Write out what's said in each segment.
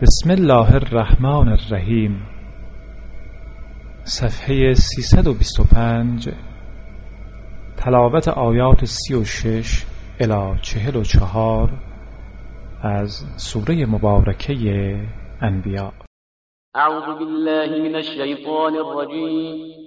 بسم الله الرحمن الرحیم. صفحه 325. تلاوت آیات 36 الی 44 از سوره مبارکه انبیاء. اعوذ بالله من الشیطان الرجیم.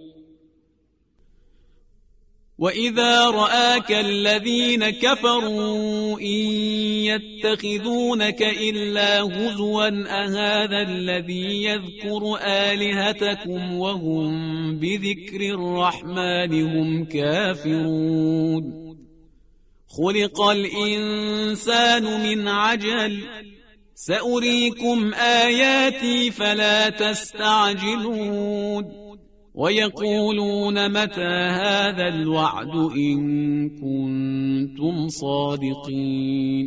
وَإِذَا رَآكَ الَّذِينَ كَفَرُوا إِن يَتَّخِذُونَكَ إِلَّا هُزُوًا أَهَذَا الَّذِي يَذْكُرُ آلِهَتَكُمْ وَهُمْ بِذِكْرِ الرَّحْمَنِ هُمْ كَافِرُونَ. خُلِقَ الْإِنسَانُ مِنْ عَجَلٍ سَأُرِيكُمْ آيَاتِي فَلَا تَسْتَعْجِلُونَ. وَيَقُولُونَ مَتَى هَذَا الْوَعْدُ إِن كُنتُمْ صَادِقِينَ.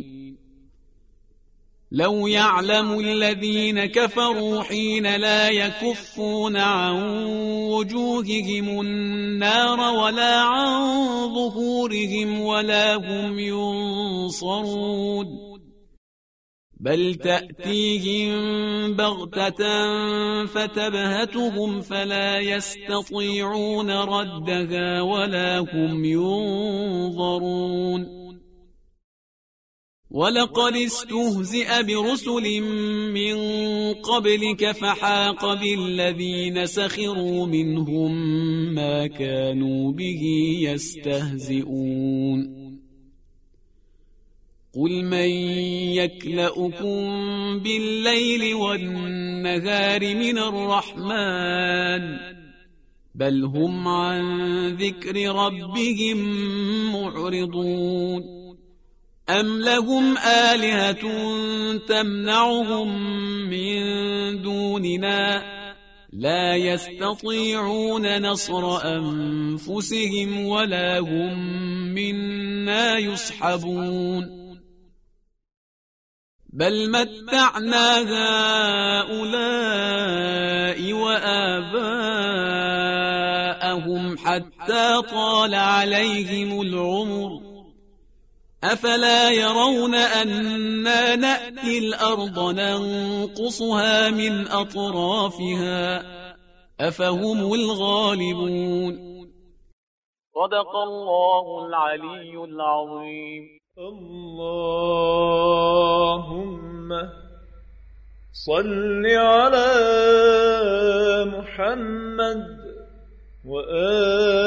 لَوْ يَعْلَمُ الَّذِينَ كَفَرُوا حِينَ لَا يَكُفُّونَ عَنْ وُجُوهِهِمُ النَّارَ وَلَا عَنْ ظُهُورِهِمْ وَلَا هُمْ يُنصَرُونَ. بل تأتيهم بغتة فتبهتهم فلا يستطيعون ردها ولا هم ينظرون. ولقد استهزئ برسل من قبلك فحاق بالذين سخروا منهم ما كانوا به يستهزئون. قل من يكلؤكم بالليل والنهار من الرحمن بل هم عن ذكر ربهم معرضون. أم لهم آلهة تمنعهم من دوننا لا يستطيعون نصر أنفسهم ولا هم منا يصحبون. بل متعنا هؤلاء وآباءهم حتى طال عليهم العمر أفلا يرون أنا نأتي الأرض ننقصها من أطرافها أفهم الغالبون. صدق الله العلي العظيم. اللهم صل على محمد وآل